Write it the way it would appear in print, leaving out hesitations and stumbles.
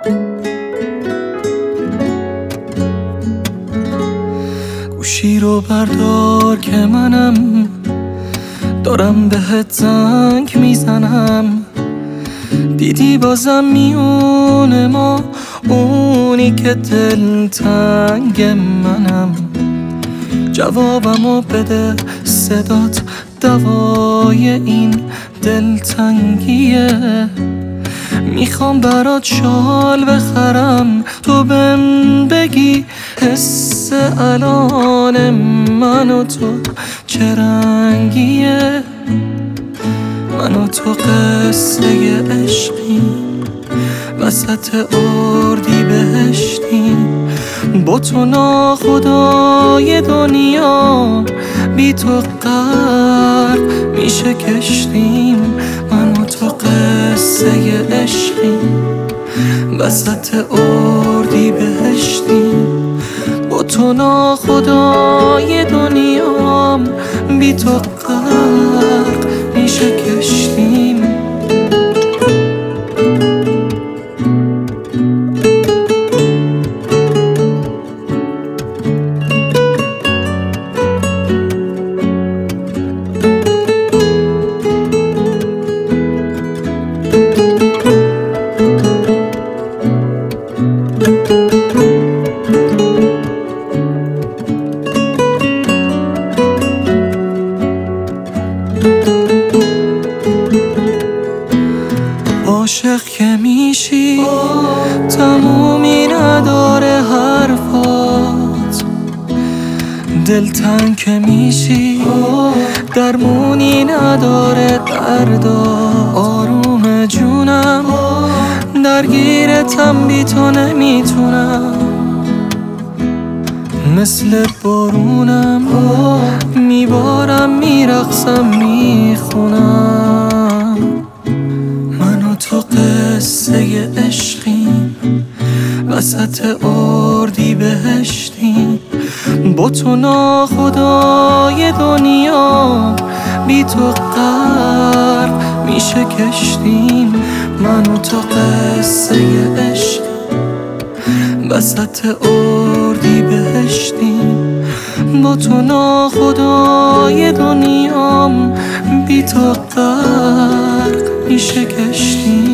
گوشی رو بردار که منم دارم بهت زنگ میزنم. دیدی بازم میونه ما اونی که دلتنگ منم. جوابمو بده، صدات دوای این دلتنگیه. میخوام برات شال بخرم، تو بهم بگی حس الان من و تو چه رنگیه. من و تو قصه عشقیم، وسط اردیبهشتیم. با تو ناخدای دنیا، بی تو غرق میشه کشتیم. من و تو قصه عشقیم، وسط اردیبهشتیم. با تو ناخدای دنیا، بی تو غرق میشه کشتیم. عاشق که میشی تمومی نداره حرفات. دلتنگ که میشی درمونی نداره دردات. آروم جونم درگیرتم، بی تو نمیتونم. مثل بارونم میبارم، میرقصم، میخونم. من و تو قصه عشقیم، وسط اردیبهشتیم. با تو ناخدای دنیا، بی تو غرق میشه کشتیم. من و تو قصه عشق، وسط اردیبهشتیم. با تو ناخدای دنیا، بی تو غرق میشه کشتیم.